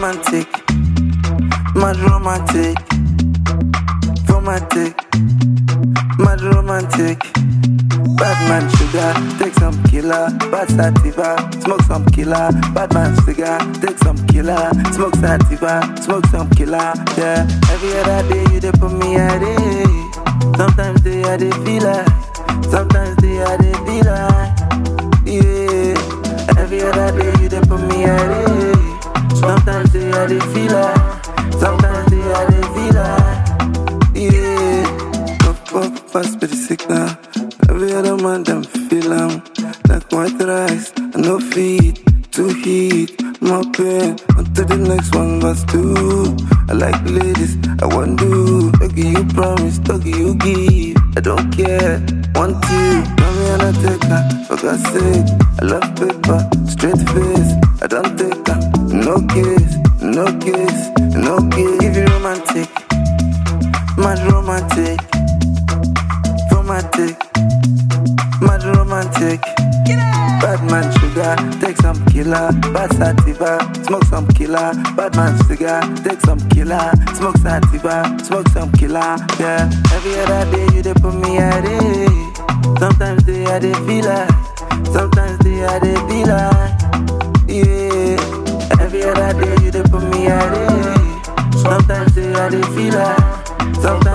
romantic, mad romantic, romantic, mad romantic. Bad man sugar, take some killer, bad sativa, smoke some killer. Bad man cigar, take some killer, smoke sativa, smoke some killer. Yeah, every other day you dey put me a day. Sometimes they are they feel like, sometimes they are they feel like. Yeah, every other day you dey put me a day. Sometimes they are they feel like, sometimes they are they feel like. Yeah, puff pass for the signal. Every other man them feel like white rice, I no feed, too heat, my pain. On to the next one, verse 2. I like ladies, I want to. Doggy you promise, doggy you give. I don't care, want you. Mommy and I take her, for God's sake. I love paper, straight face. I don't take her, no kiss, no kiss, no kiss. Give you romantic, mad romantic, romantic. Mad romantic, bad man sugar, take some killer, bad sativa, smoke some killer. Bad man cigar, take some killer, smoke sativa, smoke some killer. Yeah, every other day you dey put me a day. Sometimes they are they feel like, sometimes they are they feel like. Yeah, every other day you dey put me a day. Sometimes they are they feel like, sometimes